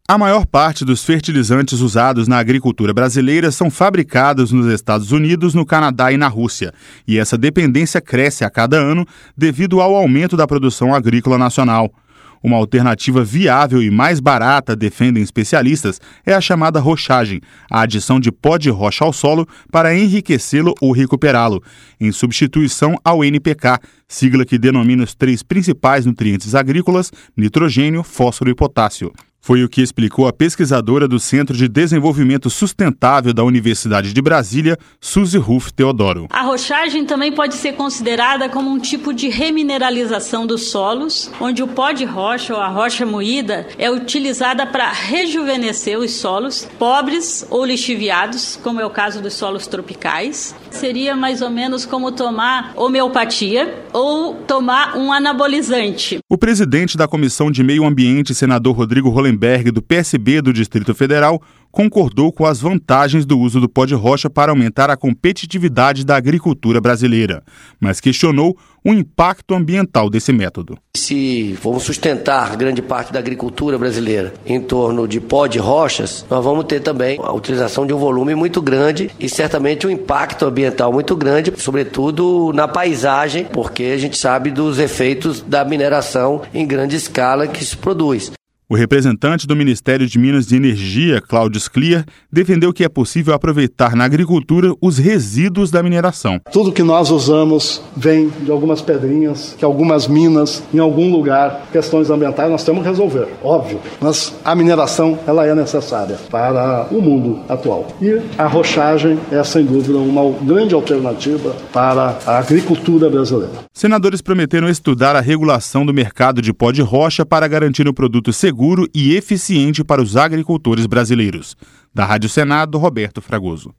A maior parte dos fertilizantes usados na agricultura brasileira são fabricados nos Estados Unidos, no Canadá e na Rússia. E essa dependência cresce a cada ano devido ao aumento da produção agrícola nacional. Uma alternativa viável e mais barata, defendem especialistas, é a chamada rochagem, a adição de pó de rocha ao solo para enriquecê-lo ou recuperá-lo, em substituição ao NPK, sigla que denomina os 3 principais nutrientes agrícolas: nitrogênio, fósforo e potássio. Foi o que explicou a pesquisadora do Centro de Desenvolvimento Sustentável da Universidade de Brasília, Suzy Ruff Teodoro. A rochagem também pode ser considerada como um tipo de remineralização dos solos, onde o pó de rocha ou a rocha moída é utilizada para rejuvenescer os solos pobres ou lixiviados, como é o caso dos solos tropicais. Seria mais ou menos como tomar homeopatia ou tomar um anabolizante. O presidente da Comissão de Meio Ambiente, senador Rodrigo Hollenberg, do PSB do Distrito Federal, concordou com as vantagens do uso do pó de rocha para aumentar a competitividade da agricultura brasileira, mas questionou o impacto ambiental desse método. Se vamos sustentar grande parte da agricultura brasileira em torno de pó de rochas, nós vamos ter também a utilização de um volume muito grande e certamente um impacto ambiental muito grande, sobretudo na paisagem, porque a gente sabe dos efeitos da mineração em grande escala que se produz. O representante do Ministério de Minas e Energia, Cláudio Scliar, defendeu que é possível aproveitar na agricultura os resíduos da mineração. Tudo que nós usamos vem de algumas pedrinhas, que algumas minas, em algum lugar, questões ambientais nós temos que resolver, óbvio. Mas a mineração, ela é necessária para o mundo atual. E a rochagem é, sem dúvida, uma grande alternativa para a agricultura brasileira. Senadores prometeram estudar a regulação do mercado de pó de rocha para garantir um produto seguro e eficiente para os agricultores brasileiros. Da Rádio Senado, Roberto Fragoso.